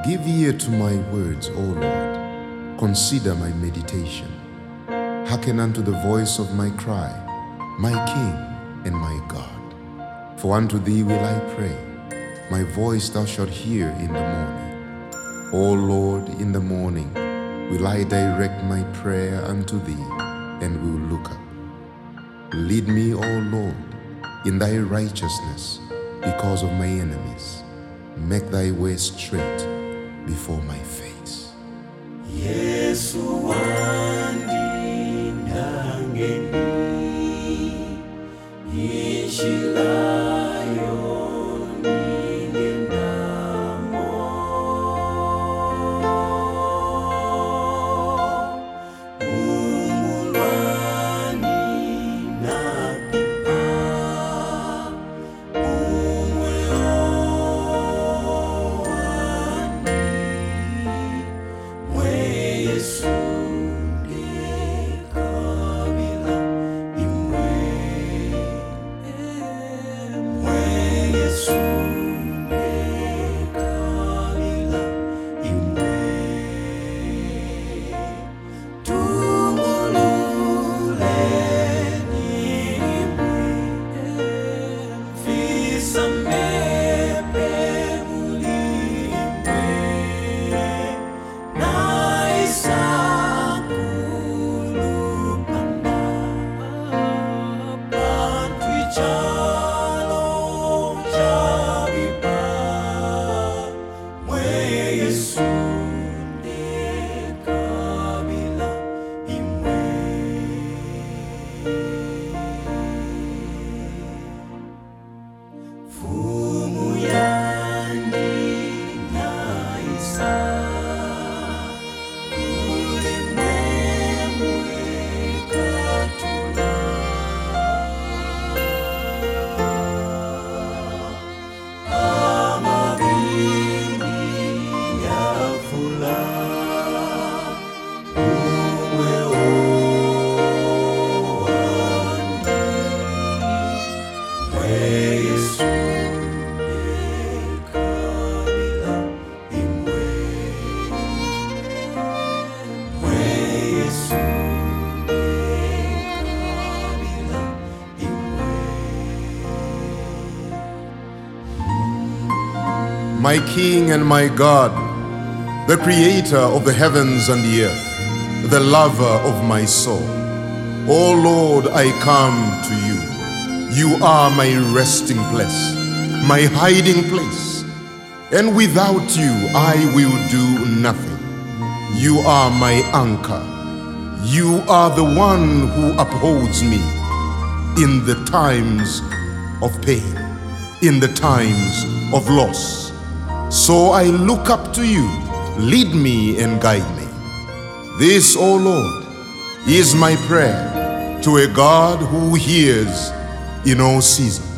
Give ear to my words, O Lord. Consider my meditation. Hearken unto the voice of my cry, my King and my God. For unto thee will I pray. My voice thou shalt hear in the morning. O Lord, in the morning will I direct my prayer unto thee, and will look up. Lead me, O Lord, in thy righteousness because of my enemies. Make thy way straight before my face. Yesu wandinda ngeni ishilayo ningendamo umulwani napipa umweyo Yesu ndekabila imwe Yesu ndekabila imwe tumulule imwe fisa mepe mulimwe My King and my God, the creator of the heavens and the earth, the lover of my soul. O Lord, I come to you. You are my resting place, my hiding place. And without you, I will do nothing. You are my anchor. You are the one who upholds me in the times of pain, in the times of loss. So I look up to you. Lead me and guide me. This, O Lord, is my prayer to a God who hears in all seasons.